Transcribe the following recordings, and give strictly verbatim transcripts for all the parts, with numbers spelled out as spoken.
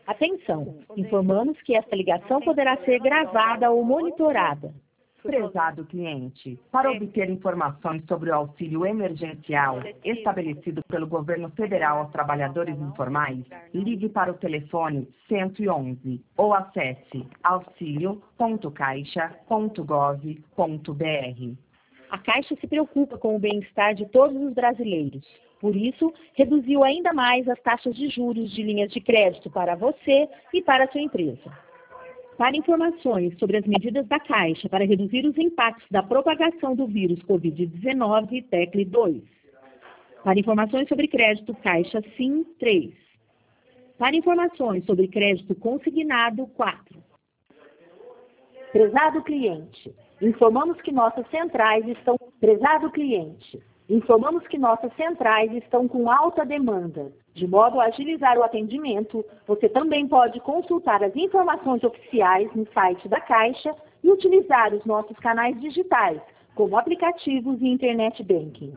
Atenção! Informamos que esta ligação poderá ser gravada ou monitorada. Prezado cliente, para obter informações sobre o auxílio emergencial estabelecido pelo governo federal aos trabalhadores informais, ligue para o telefone cento e onze ou acesse auxilio ponto caixa ponto gov ponto br. A Caixa se preocupa com o bem-estar de todos os brasileiros. Por isso, reduziu ainda mais as taxas de juros de linhas de crédito para você e para a sua empresa. Para informações sobre as medidas da Caixa para reduzir os impactos da propagação do vírus covid dezenove, tecle dois. Para informações sobre crédito Caixa Sim, três. Para informações sobre crédito consignado, quatro. Prezado cliente, informamos que nossas centrais estão... Prezado cliente, informamos que nossas centrais estão com alta demanda. De modo a agilizar o atendimento, você também pode consultar as informações oficiais no site da Caixa e utilizar os nossos canais digitais, como aplicativos e internet banking.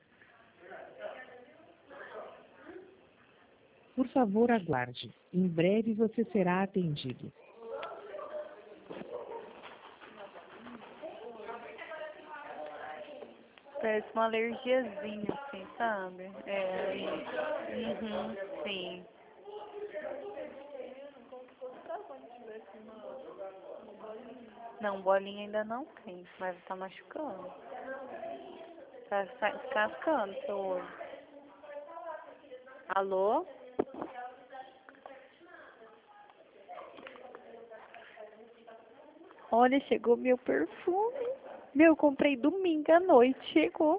Por favor, aguarde. Em breve você será atendido. Parece uma alergiazinha, assim, sabe? É, uhum, sim. Não, bolinha ainda não tem, mas tá machucando. Tá descascando seu olho. Alô? Olha, chegou meu perfume. Meu, eu comprei domingo à noite, chegou.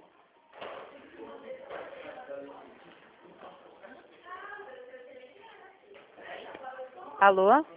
Alô?